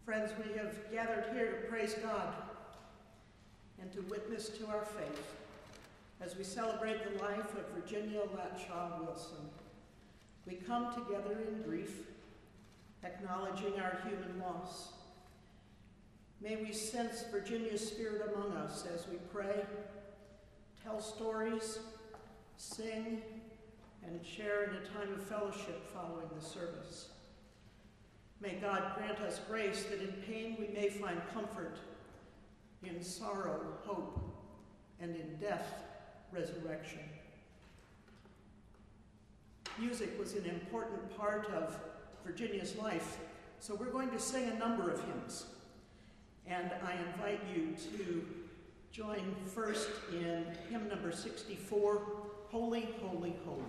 Friends, we have gathered here to praise God and to witness to our faith as we celebrate the life of Virginia Latshaw Wilson. We come together in grief, acknowledging our human loss. May we sense Virginia's spirit among us as we pray, tell stories, sing, and share in a time of fellowship following the service. May God grant us grace that in pain we may find comfort, in sorrow, hope, and in death, resurrection. Music was an important part of Virginia's life, so we're going to sing a number of hymns. And I invite you to join first in hymn number 64, Holy, Holy, Holy.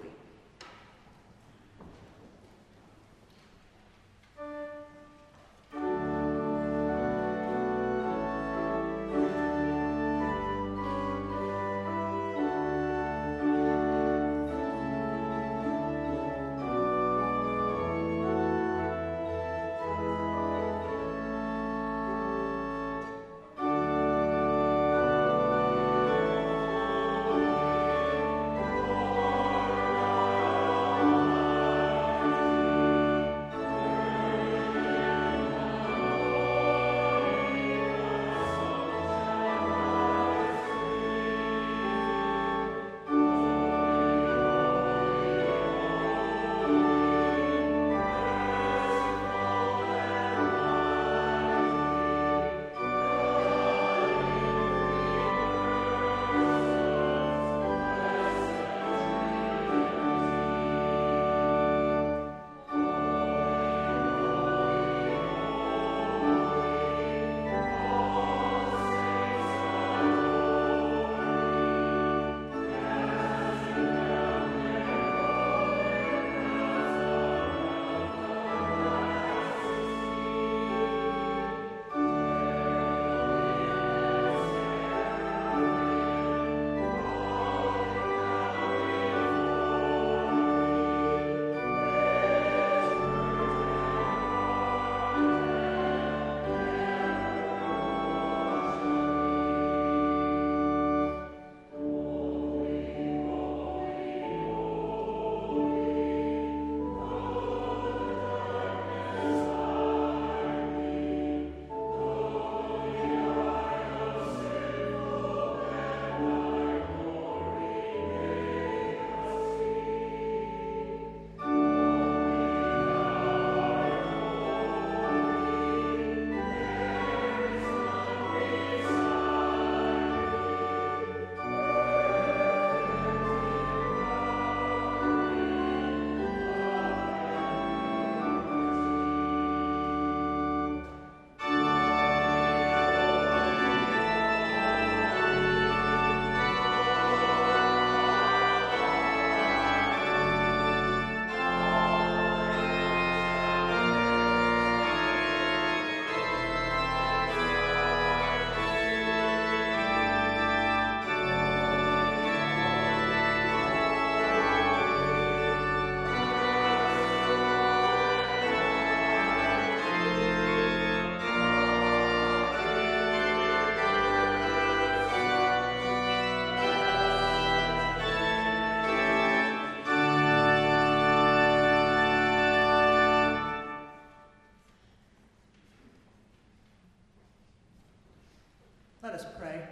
Let us pray.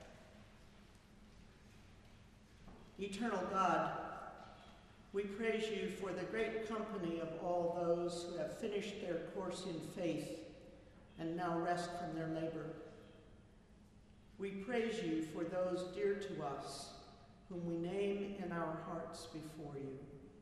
Eternal God, we praise you for the great company of all those who have finished their course in faith and now rest from their labor. We praise you for those dear to us, whom we name in our hearts before you.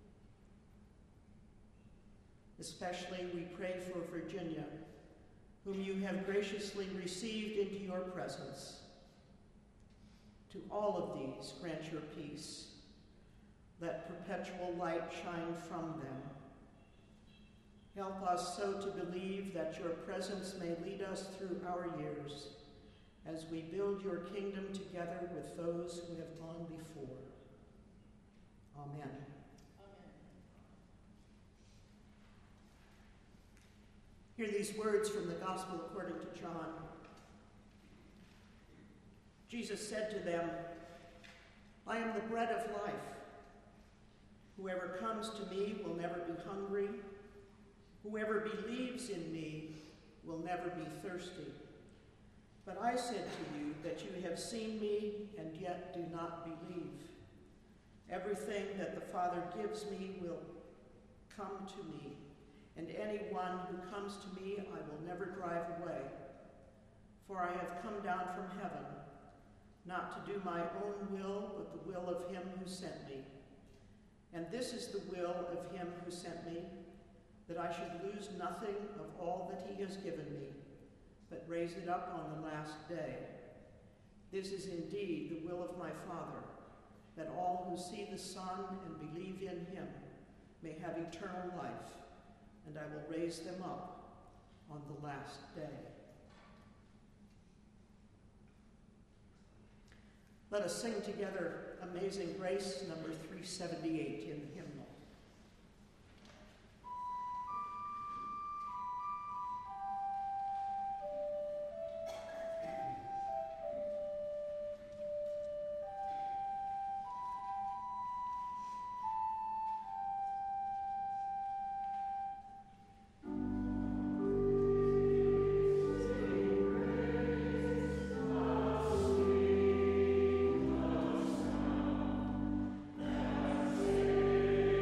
Especially we pray for Virginia, whom you have graciously received into your presence. To all of these, grant your peace. Let perpetual light shine from them. Help us so to believe that your presence may lead us through our years as we build your kingdom together with those who have gone before. Amen. Hear these words from the Gospel according to John. Jesus said to them, "I am the bread of life. Whoever comes to me will never be hungry. Whoever believes in me will never be thirsty. But I said to you that you have seen me and yet do not believe. Everything that the Father gives me will come to me, and anyone who comes to me I will never drive away. For I have come down from heaven, not to do my own will, but the will of him who sent me. And this is the will of him who sent me, that I should lose nothing of all that he has given me, but raise it up on the last day. This is indeed the will of my Father, that all who see the Son and believe in him may have eternal life, and I will raise them up on the last day." Let us sing together Amazing Grace, number 378 in the hymnal. Amen.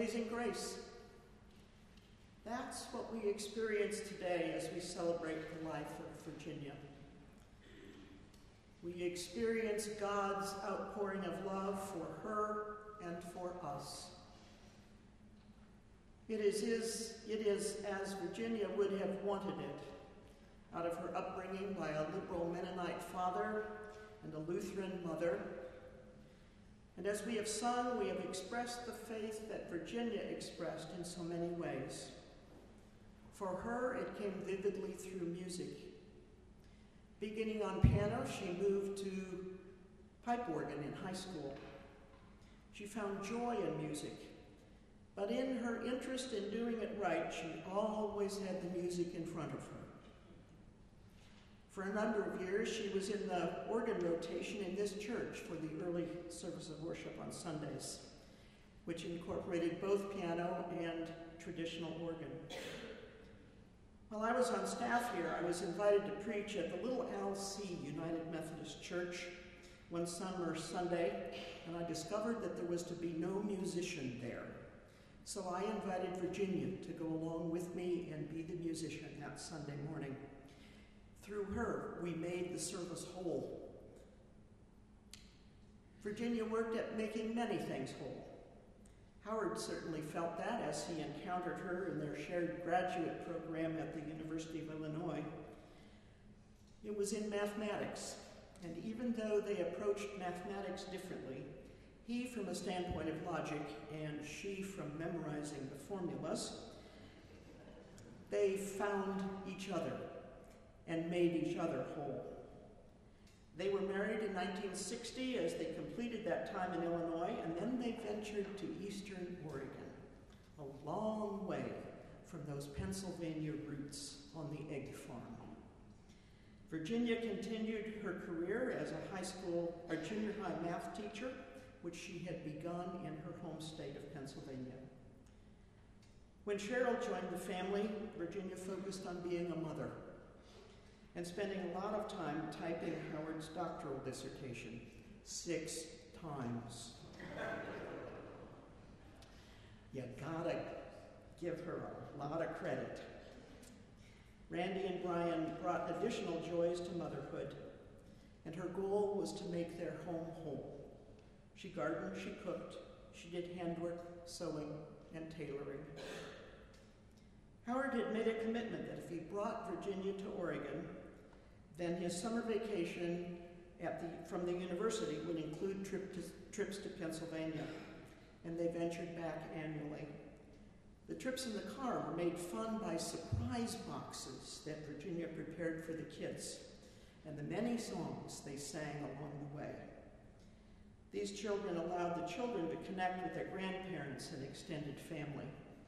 amazing grace. That's what we experience today as we celebrate the life of Virginia. We experience God's outpouring of love for her and for us. It is as Virginia would have wanted it, out of her upbringing by a liberal Mennonite father and a Lutheran mother. And as we have sung, we have expressed the faith that Virginia expressed in so many ways. For her, it came vividly through music. Beginning on piano, she moved to pipe organ in high school. She found joy in music, but in her interest in doing it right, she always had the music in front of her. For a number of years, she was in the organ rotation in this church for the early service of worship on Sundays, which incorporated both piano and traditional organ. While I was on staff here, I was invited to preach at the Little Al-C United Methodist Church one summer Sunday, and I discovered that there was to be no musician there. So I invited Virginia to go along with me and be the musician that Sunday morning. Through her, we made the service whole. Virginia worked at making many things whole. Howard certainly felt that as he encountered her in their shared graduate program at the University of Illinois. It was in mathematics, and even though they approached mathematics differently, he from a standpoint of logic and she from memorizing the formulas, they found each other and made each other whole. They were married in 1960 as they completed that time in Illinois, and then they ventured to Eastern Oregon, a long way from those Pennsylvania roots on the egg farm. Virginia continued her career as a junior high math teacher, which she had begun in her home state of Pennsylvania. When Cheryl joined the family, Virginia focused on being a mother and spending a lot of time typing Howard's doctoral dissertation, 6 times. You gotta give her a lot of credit. Randy and Brian brought additional joys to motherhood, and her goal was to make their home whole. She gardened, she cooked, she did handwork, sewing, and tailoring. Howard had made a commitment that if he brought Virginia to Oregon, then his summer vacation from the university would include trips to Pennsylvania, and they ventured back annually. The trips in the car were made fun by surprise boxes that Virginia prepared for the kids, and the many songs they sang along the way. These children allowed the children to connect with their grandparents and extended family.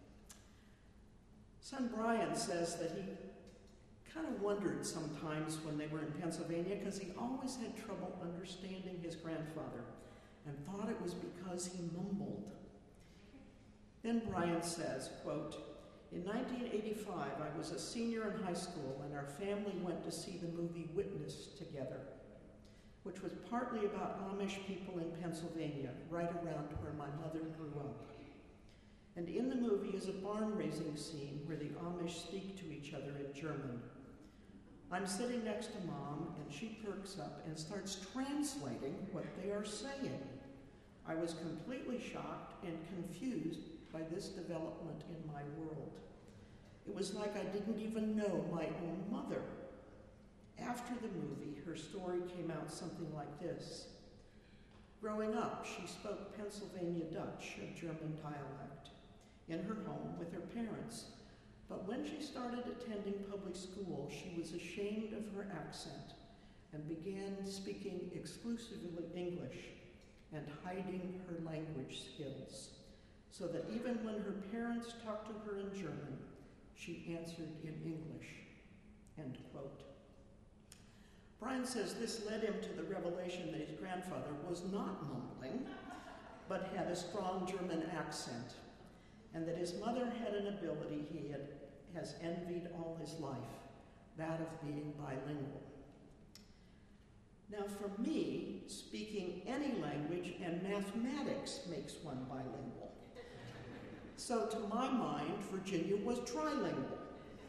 Son Brian says that he kind of wondered sometimes when they were in Pennsylvania because he always had trouble understanding his grandfather and thought it was because he mumbled. Then Brian says, quote, "In 1985, I was a senior in high school and our family went to see the movie Witness together, which was partly about Amish people in Pennsylvania, right around where my mother grew up. And in the movie is a barn raising scene where the Amish speak to each other in German. I'm sitting next to Mom, and she perks up and starts translating what they are saying. I was completely shocked and confused by this development in my world. It was like I didn't even know my own mother. After the movie, her story came out something like this. Growing up, she spoke Pennsylvania Dutch, a German dialect, in her home with her parents. But when she started attending public school, she was ashamed of her accent and began speaking exclusively English and hiding her language skills, so that even when her parents talked to her in German, she answered in English." End quote. Brian says this led him to the revelation that his grandfather was not mumbling, but had a strong German accent, and that his mother had an ability he has envied all his life, that of being bilingual. Now for me, speaking any language and mathematics makes one bilingual. So to my mind, Virginia was trilingual.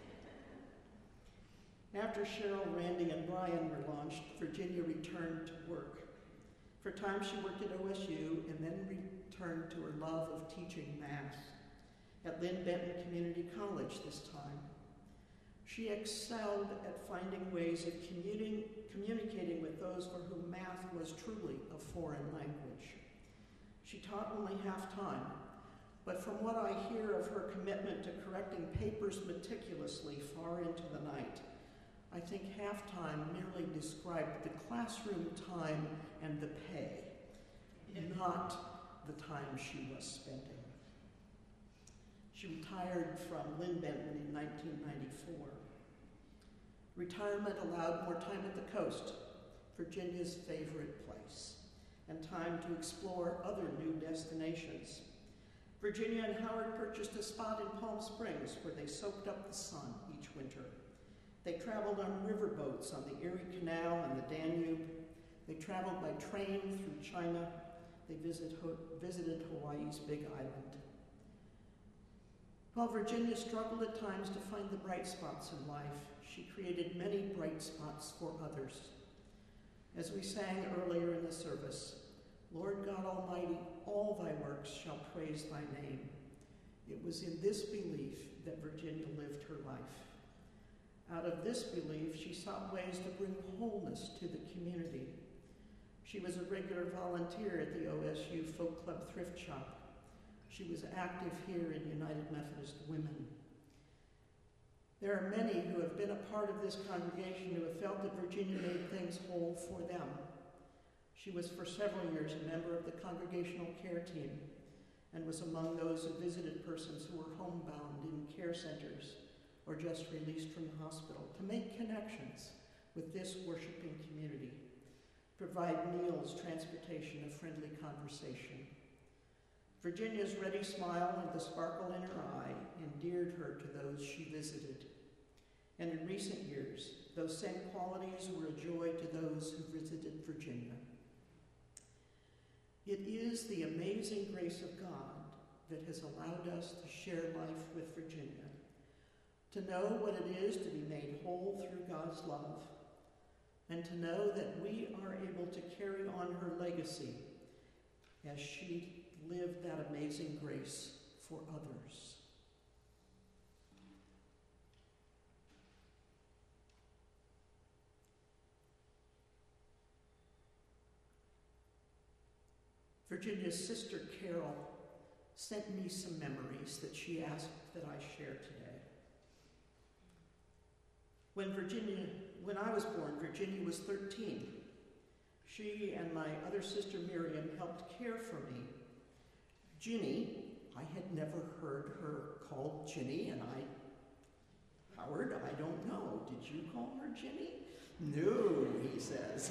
After Cheryl, Randy, and Brian were launched, Virginia returned to work. For a time, she worked at OSU and then returned to her love of teaching math at Lynn Benton Community College this time. She excelled at finding ways of communicating with those for whom math was truly a foreign language. She taught only half-time, but from what I hear of her commitment to correcting papers meticulously far into the night, I think half-time merely described the classroom time and the pay, not the time she was spending. She retired from Lynn Benton in 1994. Retirement allowed more time at the coast, Virginia's favorite place, and time to explore other new destinations. Virginia and Howard purchased a spot in Palm Springs where they soaked up the sun each winter. They traveled on riverboats on the Erie Canal and the Danube. They traveled by train through China. They visited Hawaii's Big Island. While Virginia struggled at times to find the bright spots in life, she created many bright spots for others. As we sang earlier in the service, Lord God Almighty, all thy works shall praise thy name. It was in this belief that Virginia lived her life. Out of this belief, she sought ways to bring wholeness to the community. She was a regular volunteer at the OSU Folk Club Thrift Shop. She was active here in United Methodist Women. There are many who have been a part of this congregation who have felt that Virginia made things whole for them. She was for several years a member of the congregational care team and was among those who visited persons who were homebound in care centers or just released from the hospital to make connections with this worshiping community, provide meals, transportation, a friendly conversation. Virginia's ready smile and the sparkle in her eye endeared her to those she visited. And in recent years, those same qualities were a joy to those who visited Virginia. It is the amazing grace of God that has allowed us to share life with Virginia, to know what it is to be made whole through God's love, and to know that we are able to carry on her legacy as she lived that amazing grace for others. Virginia's sister Carol sent me some memories that she asked that I share today. When I was born, Virginia was 13. She and my other sister Miriam helped care for me. Ginny, I had never heard her called Ginny, and Howard, I don't know. Did you call her Ginny? No, he says.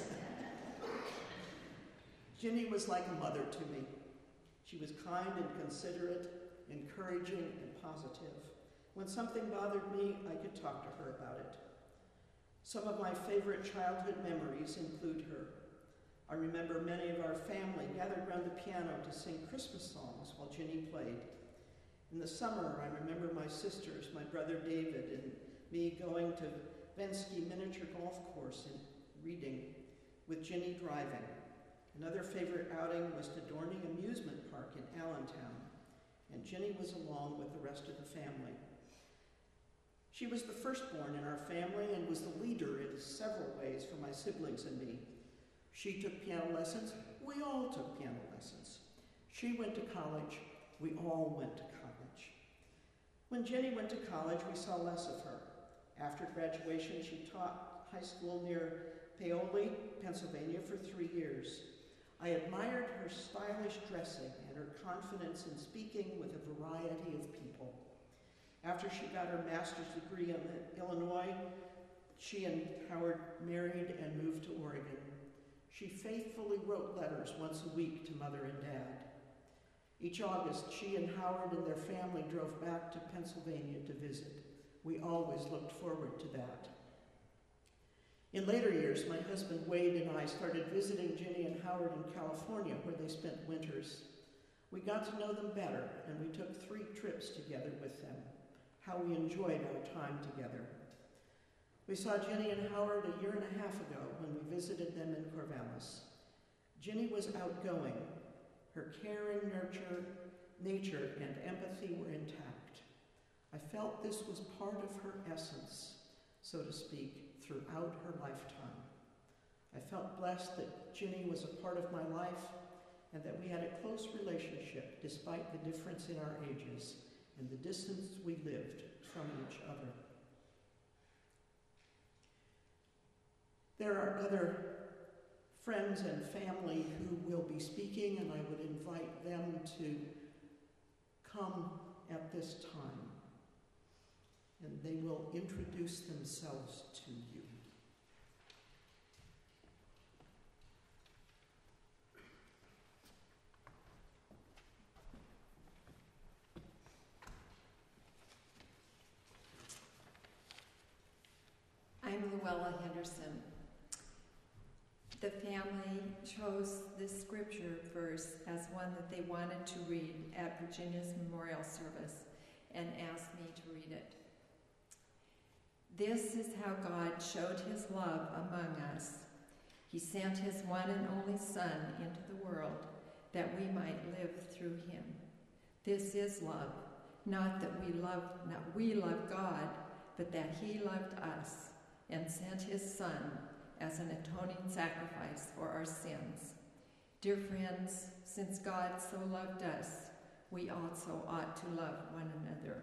Ginny was like a mother to me. She was kind and considerate, encouraging and positive. When something bothered me, I could talk to her about it. Some of my favorite childhood memories include her. I remember many of our family gathered around the piano to sing Christmas songs while Ginny played. In the summer, I remember my sisters, my brother David, and me going to Venski Miniature Golf Course and reading, with Ginny driving. Another favorite outing was to Dorney Amusement Park in Allentown, and Ginny was along with the rest of the family. She was the firstborn in our family and was the leader in several ways for my siblings and me. She took piano lessons. We all took piano lessons. She went to college. We all went to college. When Ginny went to college, we saw less of her. After graduation, she taught high school near Paoli, Pennsylvania, for 3 years. I admired her stylish dressing and her confidence in speaking with a variety of people. After she got her master's degree in Illinois, she and Howard married and moved to Oregon. She faithfully wrote letters once a week to Mother and Dad. Each August, she and Howard and their family drove back to Pennsylvania to visit. We always looked forward to that. In later years, my husband Wade and I started visiting Ginny and Howard in California, where they spent winters. We got to know them better, and we took 3 trips together with them. How we enjoyed our time together. We saw Ginny and Howard a year and a half ago when we visited them in Corvallis. Ginny was outgoing. Her caring nature and empathy were intact. I felt this was part of her essence, so to speak, throughout her lifetime. I felt blessed that Ginny was a part of my life and that we had a close relationship despite the difference in our ages and the distance we lived from each other. There are other friends and family who will be speaking, and I would invite them to come at this time, and they will introduce themselves to you. I'm Luella Henderson. The family chose this scripture verse as one that they wanted to read at Virginia's memorial service and asked me to read it. This is how God showed his love among us. He sent his one and only Son into the world that we might live through him. This is love, not that we love God, but that he loved us and sent his Son as an atoning sacrifice for our sins. Dear friends, since God so loved us, we also ought to love one another.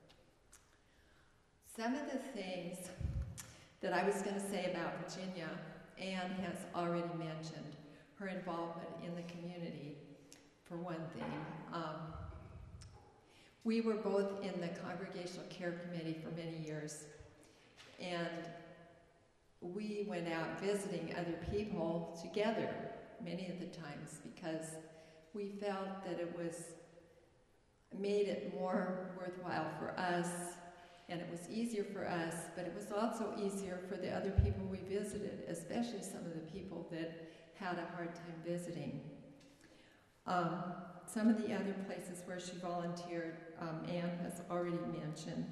Some of the things that I was going to say about Virginia, Anne has already mentioned her involvement in the community, for one thing. We were both in the Congregational Care Committee for many years, and we went out visiting other people together many of the times because we felt that it made it more worthwhile for us, and it was easier for us, but it was also easier for the other people we visited, especially some of the people that had a hard time visiting. Some of the other places where she volunteered, Anne has already mentioned.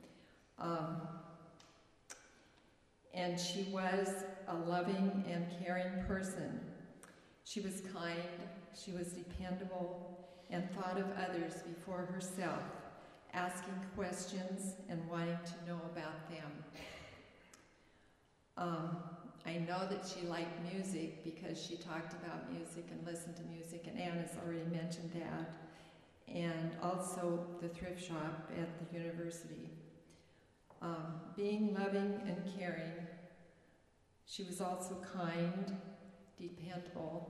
And she was a loving and caring person. She was kind, she was dependable, and thought of others before herself, asking questions and wanting to know about them. I know that she liked music because she talked about music and listened to music, and Anne has already mentioned that, and also the thrift shop at the university. Being loving and caring, she was also kind, dependable,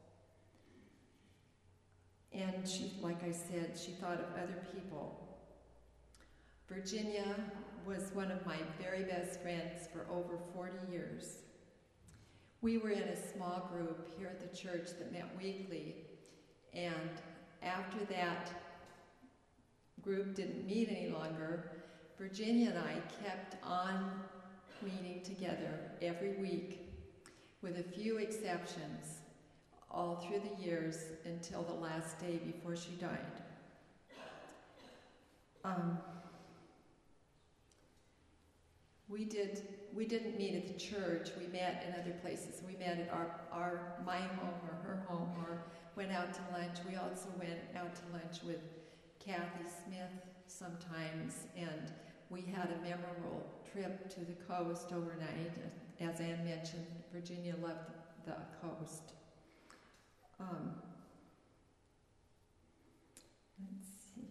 and she, like I said, she thought of other people. Virginia was one of my very best friends for over 40 years. We were in a small group here at the church that met weekly, and after that group didn't meet any longer, Virginia and I kept on meeting together every week, with a few exceptions, all through the years until the last day before she died. We didn't meet at the church. We met in other places. We met at my home or her home, or went out to lunch. We also went out to lunch with Kathy Smith sometimes, and we had a memorable trip to the coast overnight. As Anne mentioned, Virginia loved the coast. Let's see.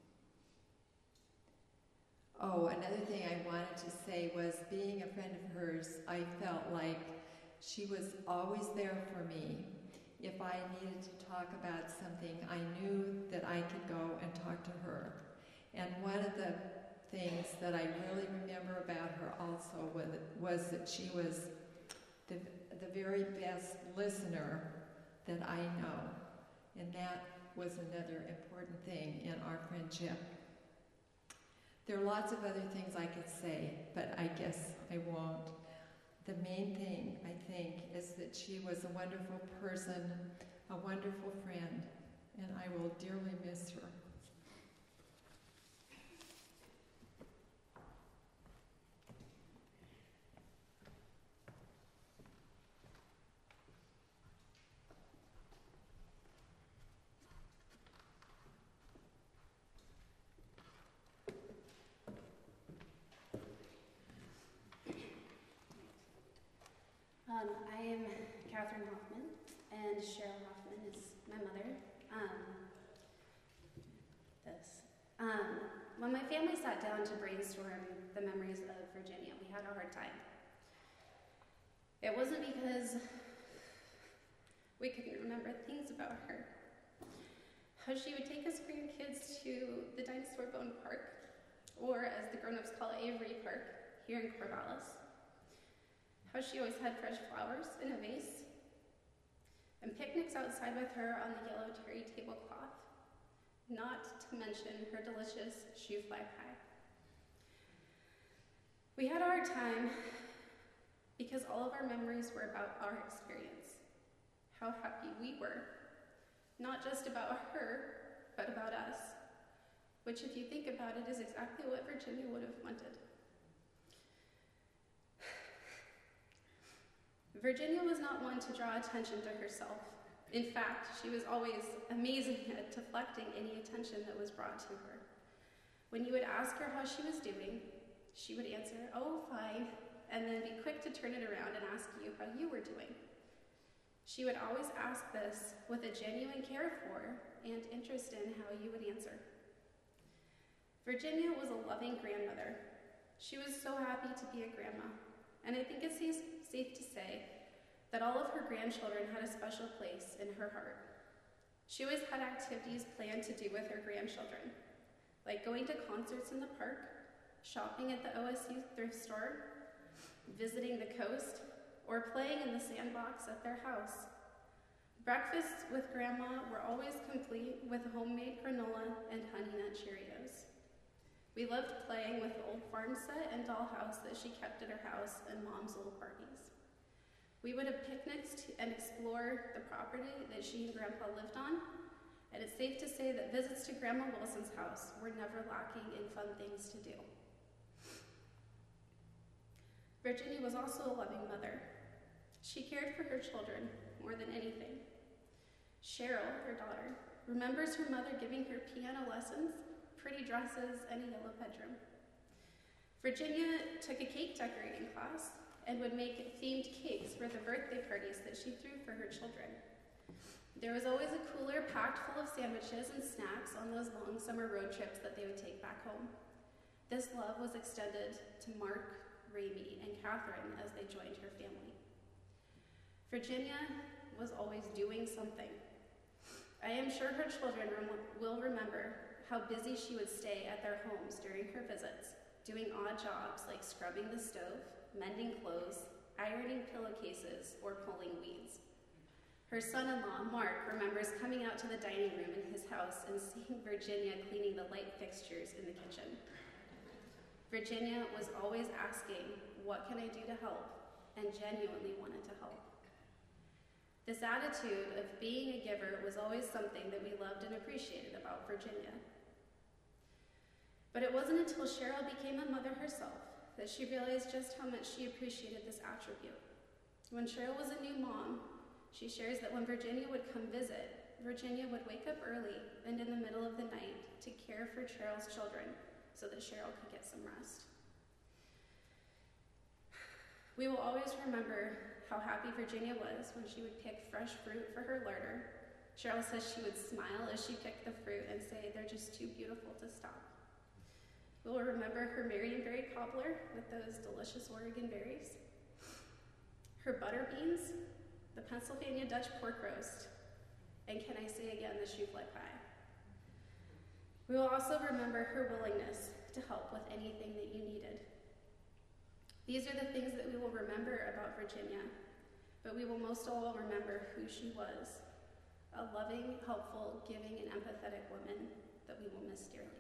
Oh, another thing I wanted to say was, being a friend of hers, I felt like she was always there for me. If I needed to talk about something, I knew that I could go and talk to her. And one of the things that I really remember about her also was that she was the very best listener that I know. And that was another important thing in our friendship. There are lots of other things I could say, but I guess I won't. The main thing, I think, is that she was a wonderful person, a wonderful friend, and I will dearly miss her. I am Catherine Hoffman, and Cheryl Hoffman is my mother. When my family sat down to brainstorm the memories of Virginia, we had a hard time. It wasn't because we couldn't remember things about her. How she would take us grandkids to the Dinosaur Bone Park, or as the grown-ups call it, Avery Park, here in Corvallis. How she always had fresh flowers in a vase, and picnics outside with her on the yellow terry tablecloth, not to mention her delicious shoe fly pie. We had a hard time because all of our memories were about our experience, how happy we were, not just about her, but about us, which if you think about it is exactly what Virginia would have wanted. Virginia was not one to draw attention to herself. In fact, she was always amazing at deflecting any attention that was brought to her. When you would ask her how she was doing, she would answer, "Oh, fine," and then be quick to turn it around and ask you how you were doing. She would always ask this with a genuine care for and interest in how you would answer. Virginia was a loving grandmother. She was so happy to be a grandma, and I think it's safe to say that all of her grandchildren had a special place in her heart. She always had activities planned to do with her grandchildren, like going to concerts in the park, shopping at the OSU thrift store, visiting the coast, or playing in the sandbox at their house. Breakfasts with Grandma were always complete with homemade granola and Honey Nut Cheerios. We loved playing with the old farm set and dollhouse that she kept at her house and Mom's little parties. We would have picnics and explore the property that she and Grandpa lived on, and it's safe to say that visits to Grandma Wilson's house were never lacking in fun things to do. Virginia was also a loving mother. She cared for her children more than anything. Cheryl, her daughter, remembers her mother giving her piano lessons, pretty dresses, and a yellow bedroom. Virginia took a cake decorating class and would make themed cakes for the birthday parties that she threw for her children. There was always a cooler packed full of sandwiches and snacks on those long summer road trips that they would take back home. This love was extended to Mark, Ramey, and Catherine as they joined her family. Virginia was always doing something. I am sure her children will remember how busy she would stay at their homes during her visits, doing odd jobs like scrubbing the stove, mending clothes, ironing pillowcases, or pulling weeds. Her son-in-law, Mark, remembers coming out to the dining room in his house and seeing Virginia cleaning the light fixtures in the kitchen. Virginia was always asking, "What can I do to help?" and genuinely wanted to help. This attitude of being a giver was always something that we loved and appreciated about Virginia. But it wasn't until Cheryl became a mother herself that she realized just how much she appreciated this attribute. When Cheryl was a new mom, she shares that when Virginia would come visit, Virginia would wake up early and in the middle of the night to care for Cheryl's children so that Cheryl could get some rest. We will always remember how happy Virginia was when she would pick fresh fruit for her larder. Cheryl says she would smile as she picked the fruit and say, "They're just too beautiful to stop." We will remember her Marionberry cobbler with those delicious Oregon berries, her butter beans, the Pennsylvania Dutch pork roast, and can I say again, the shoe fly pie. We will also remember her willingness to help with anything that you needed. These are the things that we will remember about Virginia, but we will most of all remember who she was, a loving, helpful, giving, and empathetic woman that we will miss dearly.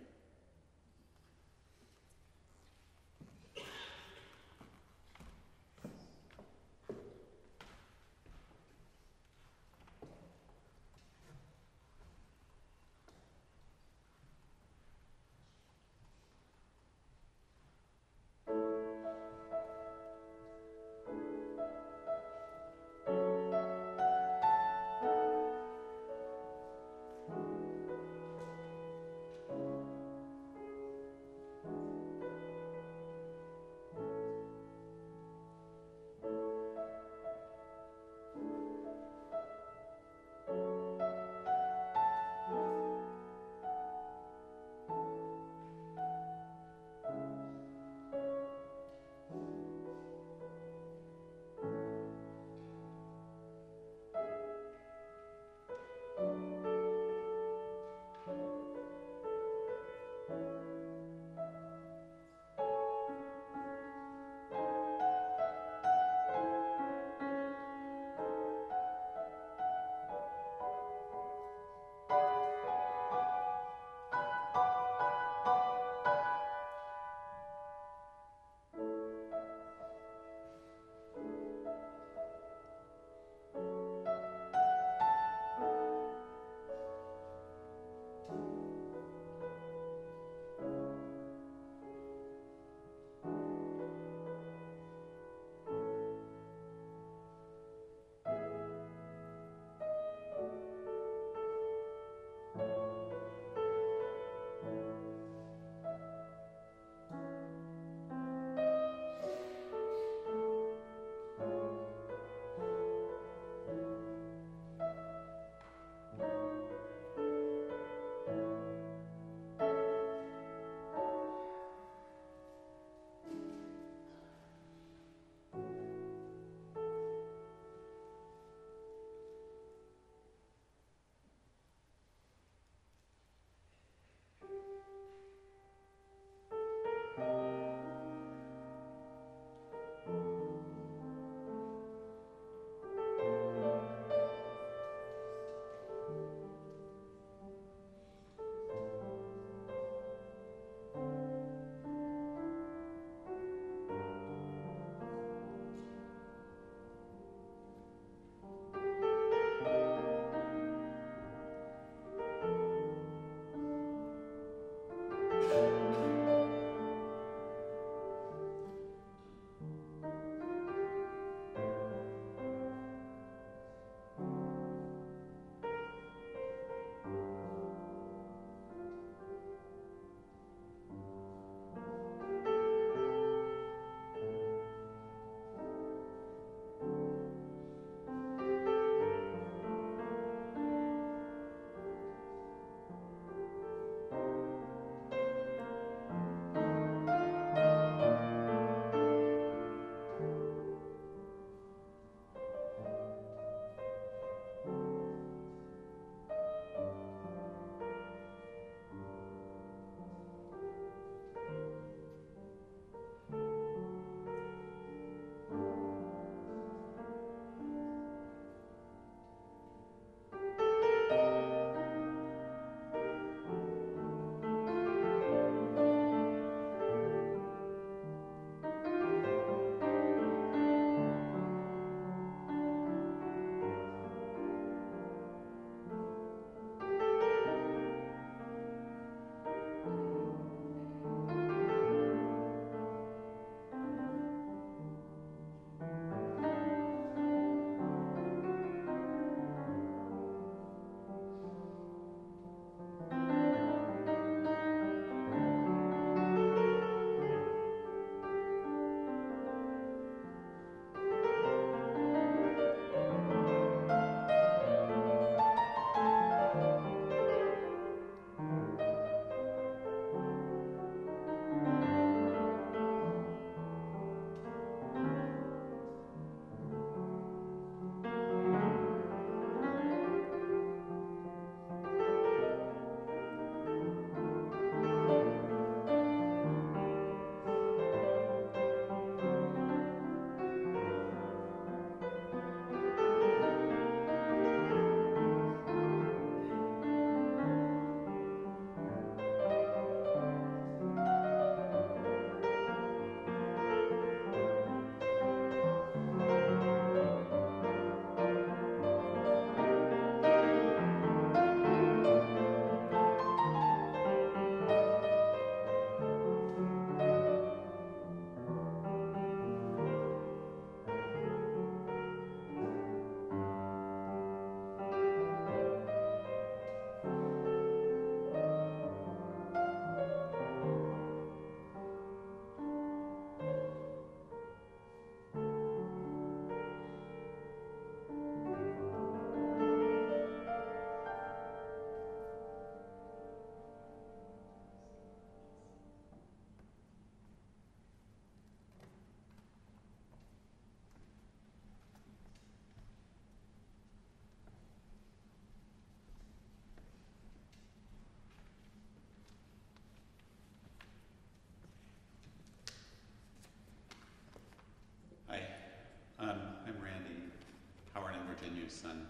Virginia's son.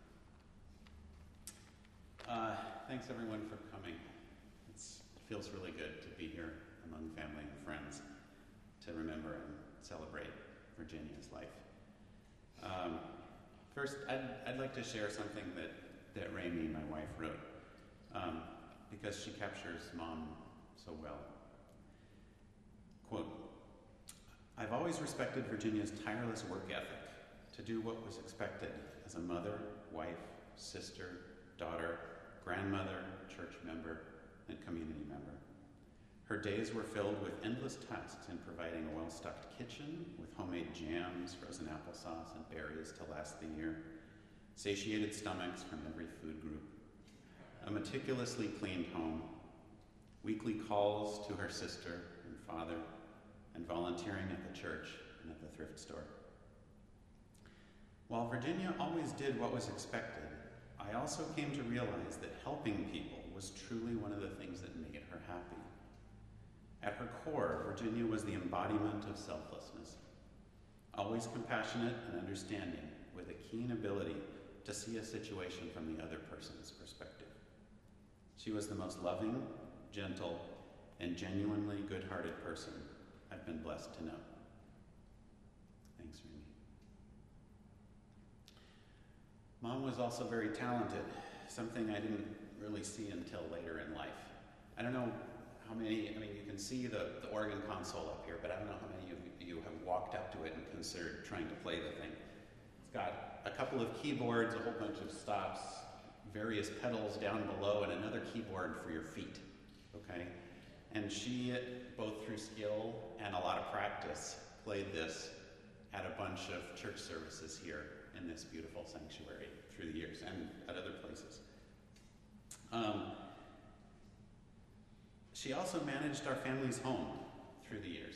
Thanks everyone for coming. It feels really good to be here among family and friends to remember and celebrate Virginia's life. First, I'd like to share something that Raimi, my wife, wrote, because she captures Mom so well. Quote, "I've always respected Virginia's tireless work ethic to do what was expected as a mother, wife, sister, daughter, grandmother, church member, and community member. Her days were filled with endless tasks in providing a well-stocked kitchen with homemade jams, frozen applesauce, and berries to last the year, satiated stomachs from every food group, a meticulously cleaned home, weekly calls to her sister and father, and volunteering at the church and at the thrift store. While Virginia always did what was expected, I also came to realize that helping people was truly one of the things that made her happy. At her core, Virginia was the embodiment of selflessness, always compassionate and understanding, with a keen ability to see a situation from the other person's perspective. She was the most loving, gentle, and genuinely good-hearted person I've been blessed to know." Thanks, Raimi. Mom was also very talented, something I didn't really see until later in life. I don't know how many, you can see the organ console up here, but I don't know how many of you have walked up to it and considered trying to play the thing. It's got a couple of keyboards, a whole bunch of stops, various pedals down below, and another keyboard for your feet, okay? And she, both through skill and a lot of practice, played this at a bunch of church services here in this beautiful sanctuary through the years and at other places. She also managed our family's home through the years,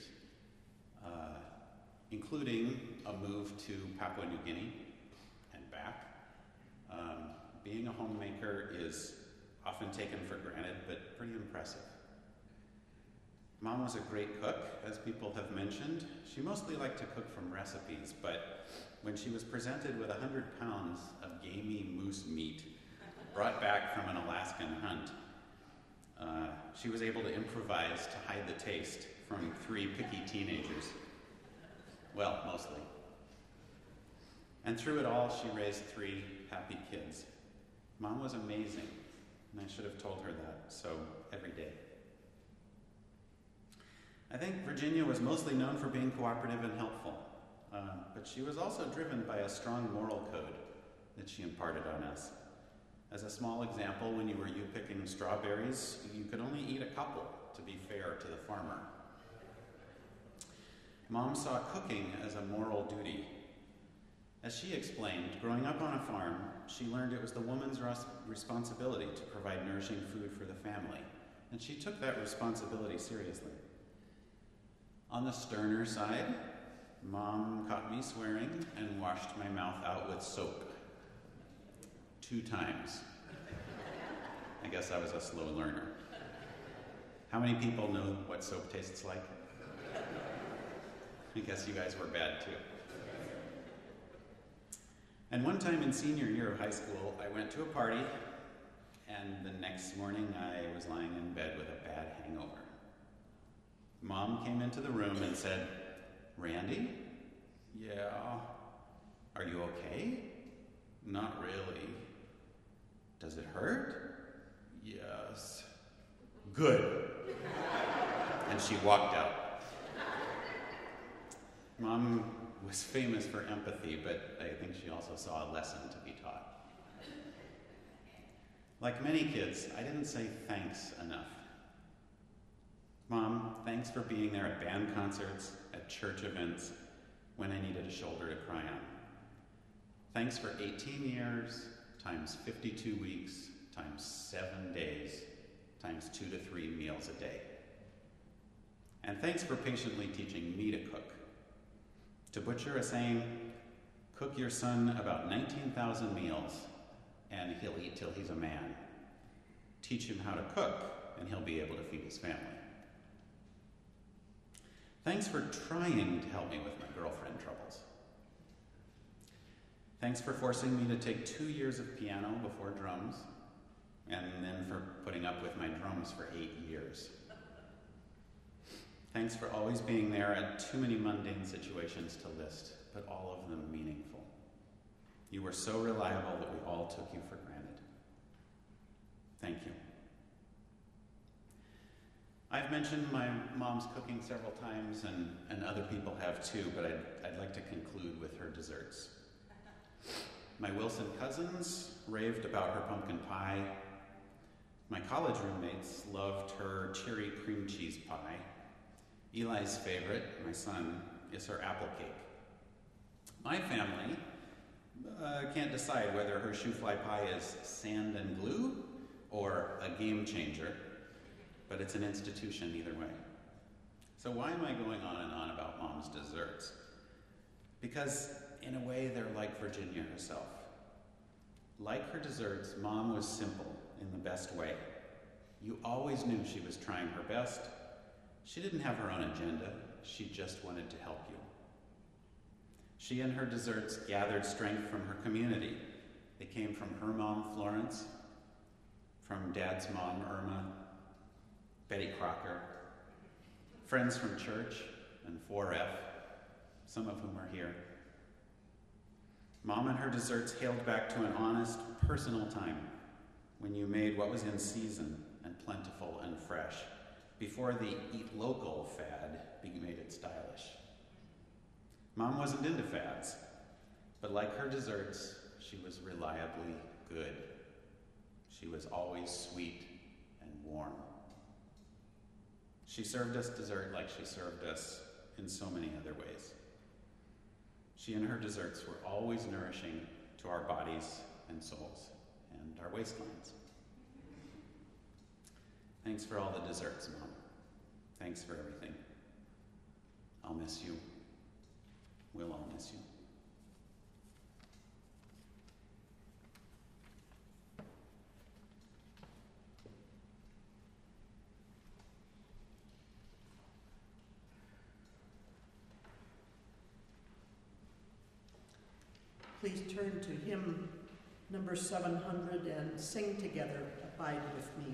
including a move to Papua New Guinea and back. Being a homemaker is often taken for granted, but pretty impressive. Mom was a great cook, as people have mentioned. She mostly liked to cook from recipes, but when she was presented with 100 pounds of gamey moose meat brought back from an Alaskan hunt, she was able to improvise to hide the taste from 3 picky teenagers. Well, mostly. And through it all, she raised 3 happy kids. Mom was amazing, and I should have told her that, so every day. I think Virginia was mostly known for being cooperative and helpful, but she was also driven by a strong moral code that she imparted on us. As a small example, when you were picking strawberries, you could only eat a couple to be fair to the farmer. Mom saw cooking as a moral duty. As she explained, growing up on a farm, she learned it was the woman's responsibility to provide nourishing food for the family, and she took that responsibility seriously. On the sterner side, Mom caught me swearing and washed my mouth out with soap 2 times. I guess I was a slow learner. How many people know what soap tastes like? I guess you guys were bad too. And one time in senior year of high school, I went to a party, and the next morning I was lying in bed with a bad hangover. Mom came into the room and said, "Randy? Yeah. Are you okay? Not really. Does it hurt? Yes. Good." And she walked out. Mom was famous for empathy, but I think she also saw a lesson to be taught. Like many kids, I didn't say thanks enough. Mom, thanks for being there at band concerts, at church events, when I needed a shoulder to cry on. Thanks for 18 years, times 52 weeks, times 7 days, times 2 to 3 meals a day. And thanks for patiently teaching me to cook. To butcher a saying, cook your son about 19,000 meals, and he'll eat till he's a man. Teach him how to cook, and he'll be able to feed his family. Thanks for trying to help me with my girlfriend troubles. Thanks for forcing me to take 2 years of piano before drums, and then for putting up with my drums for 8 years. Thanks for always being there at too many mundane situations to list, but all of them meaningful. You were so reliable that we all took you for granted. Thank you. I've mentioned my mom's cooking several times, and other people have too, but I'd like to conclude with her desserts. My Wilson cousins raved about her pumpkin pie. My college roommates loved her cherry cream cheese pie. Eli's favorite, my son, is her apple cake. My family can't decide whether her shoofly pie is sand and glue or a game changer, but it's an institution either way. So why am I going on and on about Mom's desserts? Because in a way, they're like Virginia herself. Like her desserts, Mom was simple in the best way. You always knew she was trying her best. She didn't have her own agenda. She just wanted to help you. She and her desserts gathered strength from her community. They came from her mom, Florence, from Dad's mom, Irma, Betty Crocker, friends from church and 4F, some of whom are here. Mom and her desserts hailed back to an honest, personal time when you made what was in season and plentiful and fresh, before the eat local fad made it stylish. Mom wasn't into fads, but like her desserts, she was reliably good. She was always sweet and warm. She served us dessert like she served us in so many other ways. She and her desserts were always nourishing to our bodies and souls and our waistlines. Thanks for all the desserts, Mom. Thanks for everything. I'll miss you. We'll all miss you. Please turn to hymn number 700 and sing together, Abide With Me.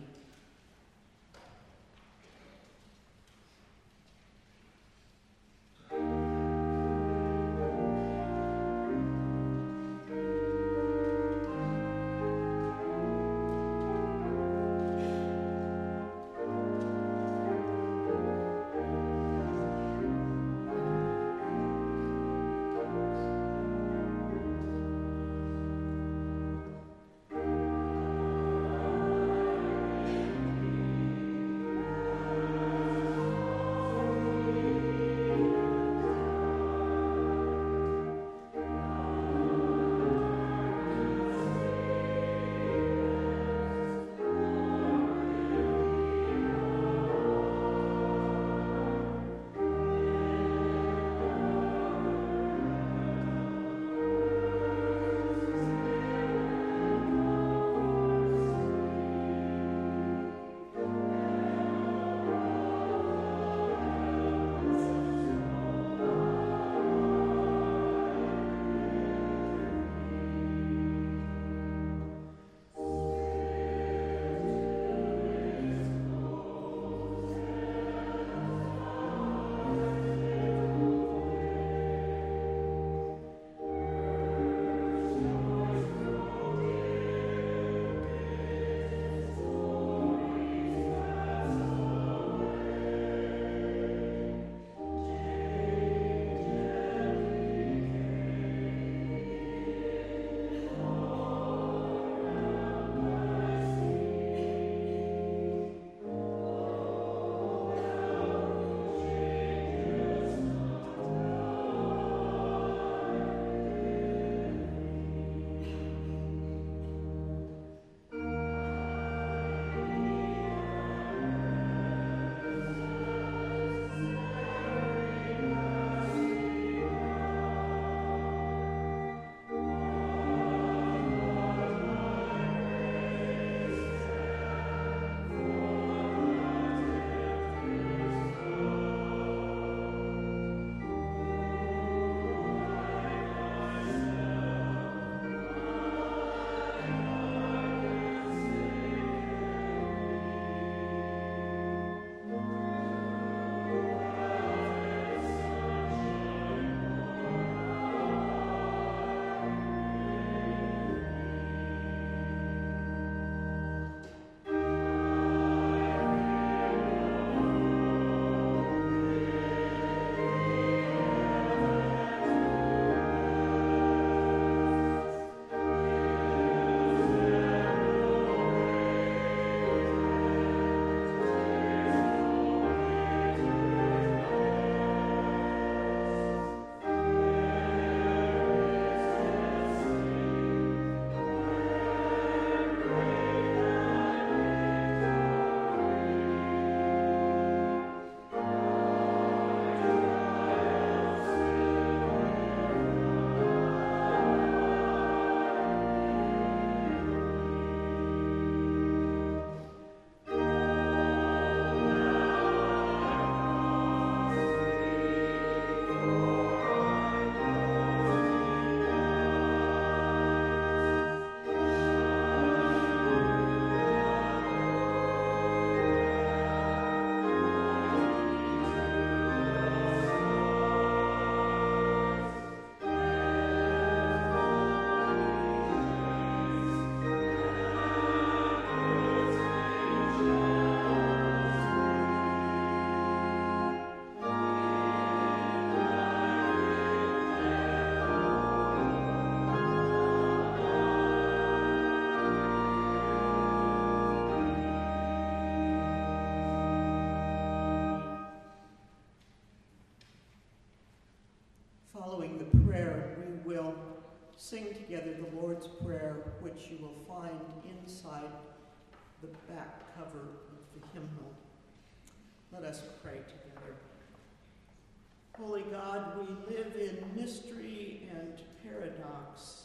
prayer, we will sing together the Lord's Prayer, which you will find inside the back cover of the hymnal. Let us pray together. Holy God, we live in mystery and paradox,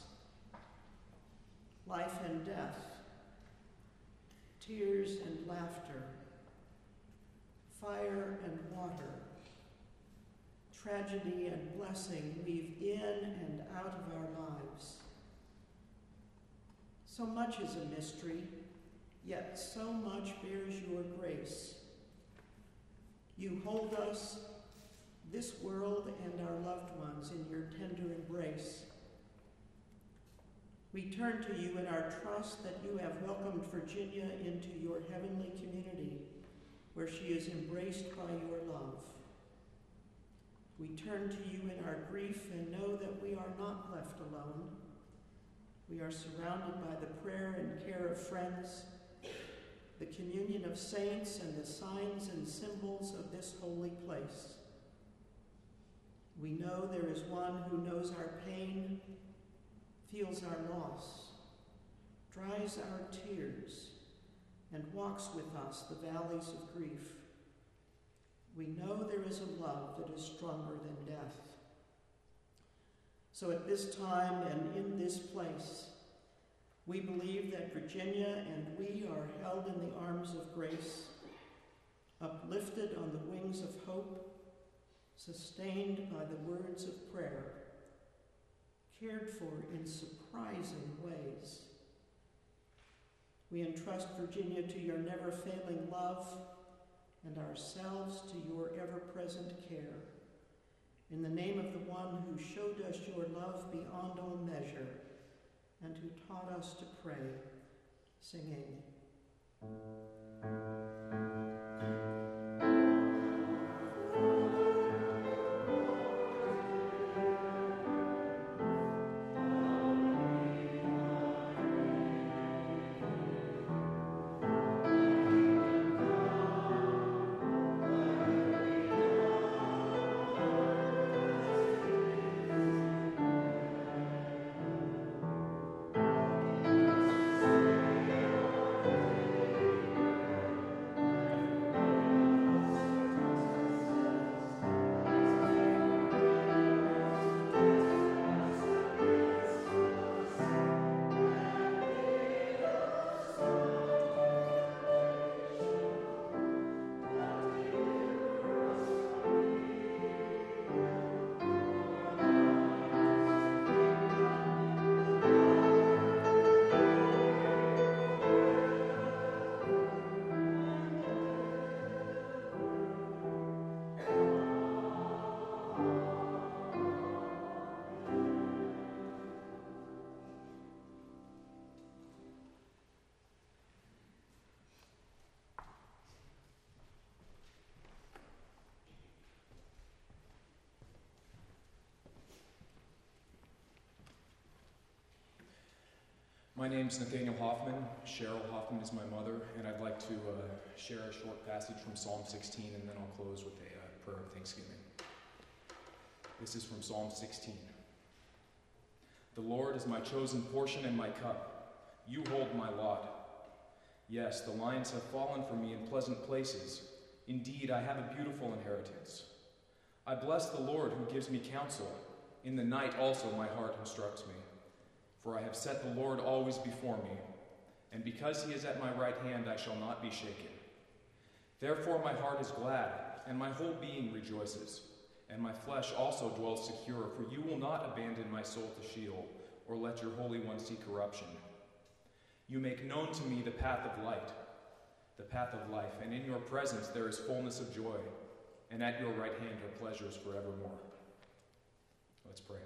life and death, tears and laughter, fire and water, tragedy and blessing weave in and out of our lives. So much is a mystery, yet so much bears your grace. You hold us, this world, and our loved ones in your tender embrace. We turn to you in our trust that you have welcomed Virginia into your heavenly community, where she is embraced by your love. We turn to you in our grief and know that we are not left alone. We are surrounded by the prayer and care of friends, the communion of saints, and the signs and symbols of this holy place. We know there is one who knows our pain, feels our loss, dries our tears, and walks with us the valleys of grief. We know there is a love that is stronger than death. So at this time and in this place, we believe that Virginia and we are held in the arms of grace, uplifted on the wings of hope, sustained by the words of prayer, cared for in surprising ways. We entrust Virginia to your never-failing love and ourselves to your ever-present care. In the name of the one who showed us your love beyond all measure and who taught us to pray, singing. My name's Nathaniel Hoffman. Cheryl Hoffman is my mother, and I'd like to share a short passage from Psalm 16, and then I'll close with a prayer of thanksgiving. This is from Psalm 16. The Lord is my chosen portion and my cup. You hold my lot. Yes, the lines have fallen for me in pleasant places. Indeed, I have a beautiful inheritance. I bless the Lord who gives me counsel. In the night also my heart instructs me. For I have set the Lord always before me, and because he is at my right hand, I shall not be shaken. Therefore my heart is glad, and my whole being rejoices, and my flesh also dwells secure, for you will not abandon my soul to Sheol, or let your Holy One see corruption. You make known to me the path of light, the path of life, and in your presence there is fullness of joy, and at your right hand are pleasures forevermore. Let's pray.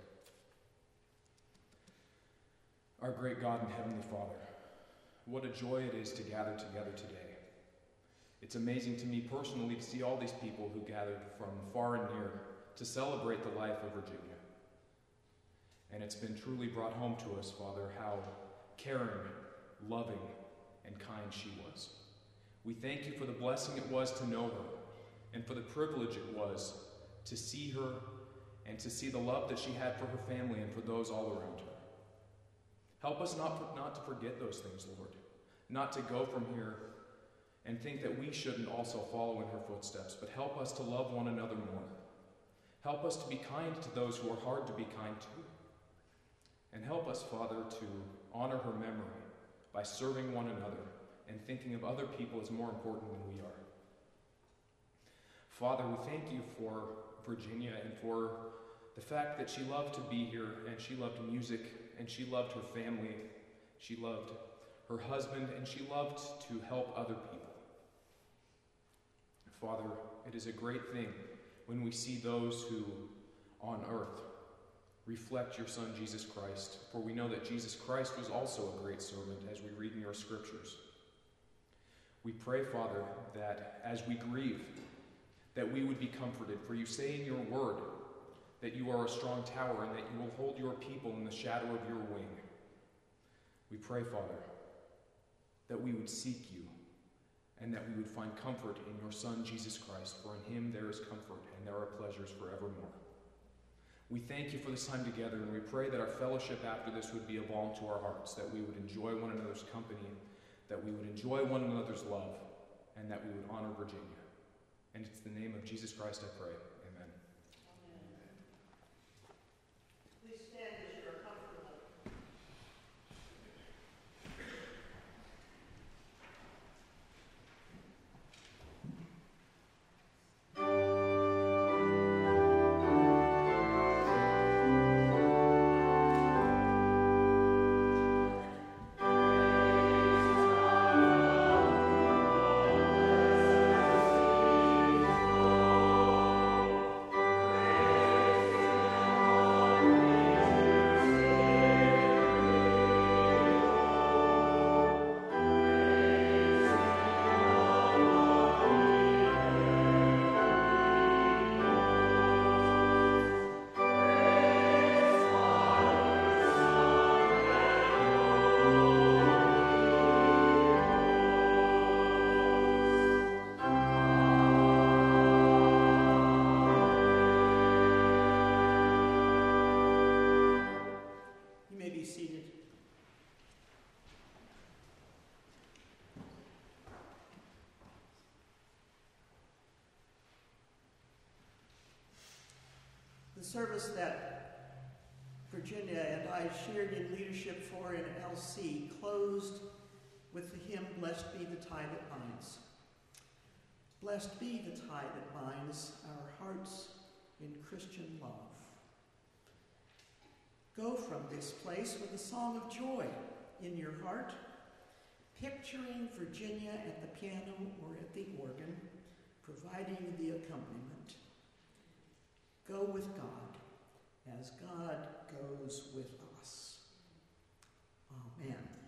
Our great God and Heavenly Father, what a joy it is to gather together today. It's amazing to me personally to see all these people who gathered from far and near to celebrate the life of Virginia. And it's been truly brought home to us, Father, how caring, loving, and kind she was. We thank you for the blessing it was to know her, and for the privilege it was to see her and to see the love that she had for her family and for those all around her. Help us not to forget those things, Lord, not to go from here and think that we shouldn't also follow in her footsteps, but help us to love one another more. Help us to be kind to those who are hard to be kind to. And help us, Father, to honor her memory by serving one another and thinking of other people as more important than we are. Father, we thank you for Virginia and for the fact that she loved to be here, and she loved music, and she loved her family, she loved her husband, and she loved to help other people. Father, it is a great thing when we see those who on earth reflect your Son, Jesus Christ, for we know that Jesus Christ was also a great servant, as we read in your scriptures. We pray, Father, that as we grieve, that we would be comforted, for you say in your word that you are a strong tower and that you will hold your people in the shadow of your wing. We pray, Father, that we would seek you and that we would find comfort in your Son, Jesus Christ, for in him there is comfort and there are pleasures forevermore. We thank you for this time together, and we pray that our fellowship after this would be a balm to our hearts, that we would enjoy one another's company, that we would enjoy one another's love, and that we would honor Virginia. And it's in the name of Jesus Christ I pray. Amen. Please stand as you are comfortable. The service that Virginia and I shared in leadership for in LC closed with the hymn, "Blessed be the tie that binds." Blessed be the tie that binds our hearts in Christian love. Go from this place with a song of joy in your heart, picturing Virginia at the piano or at the organ, providing the accompaniment. Go with God as God goes with us. Amen.